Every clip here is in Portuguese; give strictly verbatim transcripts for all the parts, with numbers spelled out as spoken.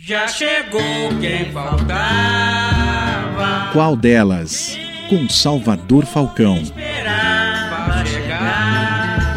Já chegou quem faltava. Qual delas? Com Salvador Falcão. Esperava chegar.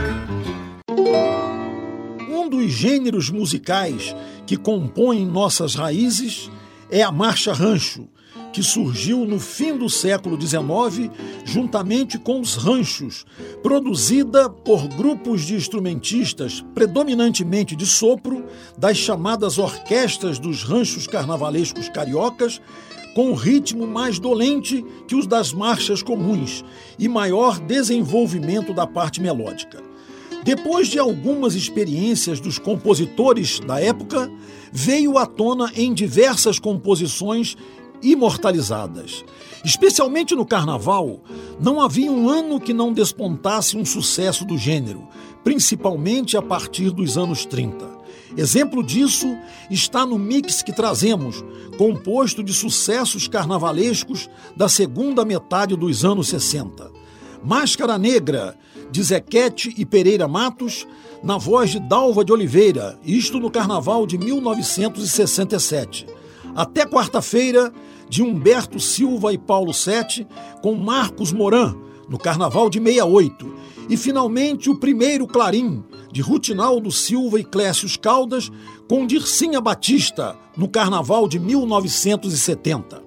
Um dos gêneros musicais que compõem nossas raízes é a marcha rancho, que surgiu no fim do século dezenove, juntamente com os ranchos, produzida por grupos de instrumentistas, predominantemente de sopro, das chamadas orquestras dos ranchos carnavalescos cariocas, com um ritmo mais dolente que os das marchas comuns e maior desenvolvimento da parte melódica. Depois de algumas experiências dos compositores da época, veio à tona em diversas composições imortalizadas. Especialmente no carnaval, não havia um ano que não despontasse um sucesso do gênero, principalmente a partir dos anos trinta. Exemplo disso está no mix que trazemos, composto de sucessos carnavalescos da segunda metade dos anos sessenta. Máscara Negra, de Zequete e Pereira Matos, na voz de Dalva de Oliveira, isto no carnaval de mil novecentos e sessenta e sete. Até Quarta-feira, de Humberto Silva e Paulo Sete, com Marcos Moran, no carnaval de sessenta e oito. E, finalmente, o Primeiro Clarim, de Rutinaldo Silva e Clécius Caldas, com Dircinha Batista, no carnaval de mil novecentos e setenta.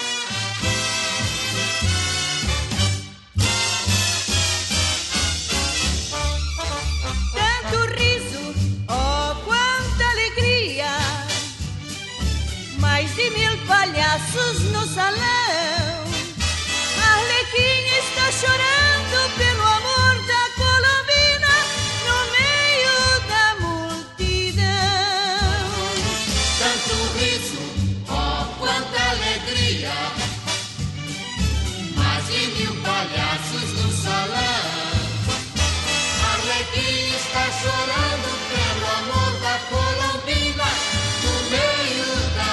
Palhaços no salão, Arlequim está chorando pelo amor da Colombina no meio da multidão. Tanto riso, oh quanta alegria, mais de mil palhaços no salão. Arlequim está chorando pelo amor da Colombina no meio da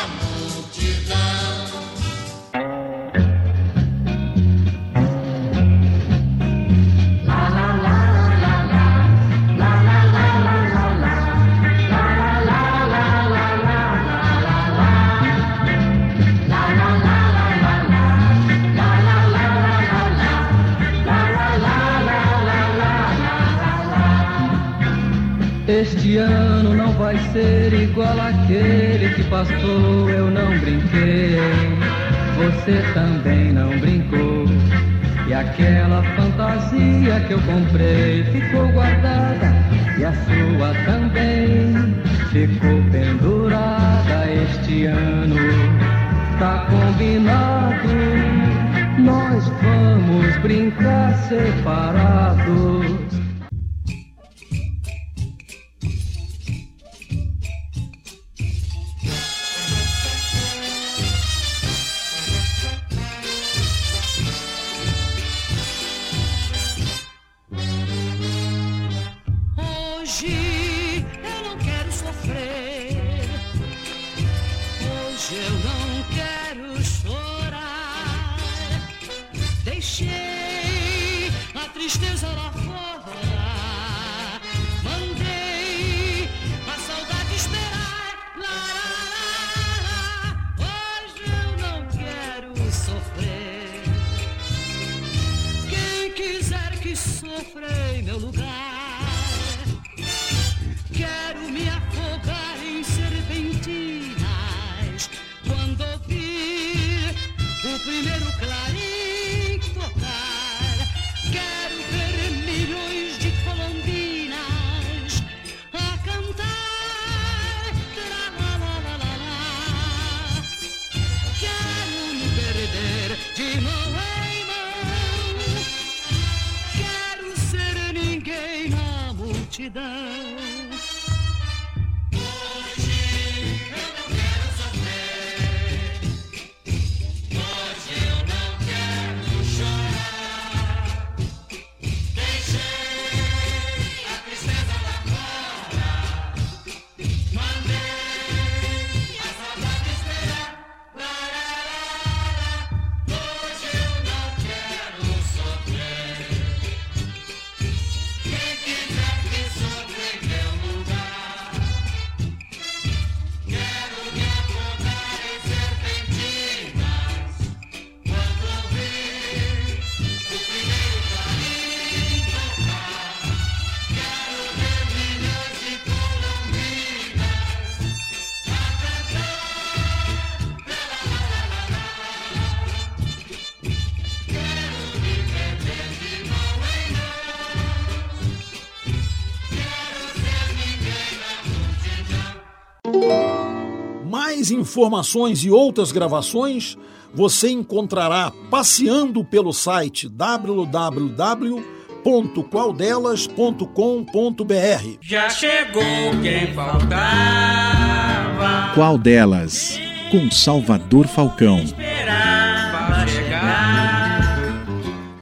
Este ano não vai ser igual àquele que passou, eu não brinquei, você também não brincou. E aquela fantasia que eu comprei ficou guardada, e a sua também ficou pendurada. Este ano tá combinado, nós vamos brincar separados. Sofrer em meu lugar, quero me afogar em serpentinas quando ouvir o primeiro clarim tocar. Quero ver milhões de colombinas a cantar, tra-la-la-la-la-la. Quero me perder de mão em mão, quero ser ninguém na multidão. Quem quiser que sofrer Mais informações e outras gravações você encontrará passeando pelo site w w w ponto qual delas ponto com ponto b r. Já chegou quem faltava. Qual delas? Com Salvador Falcão.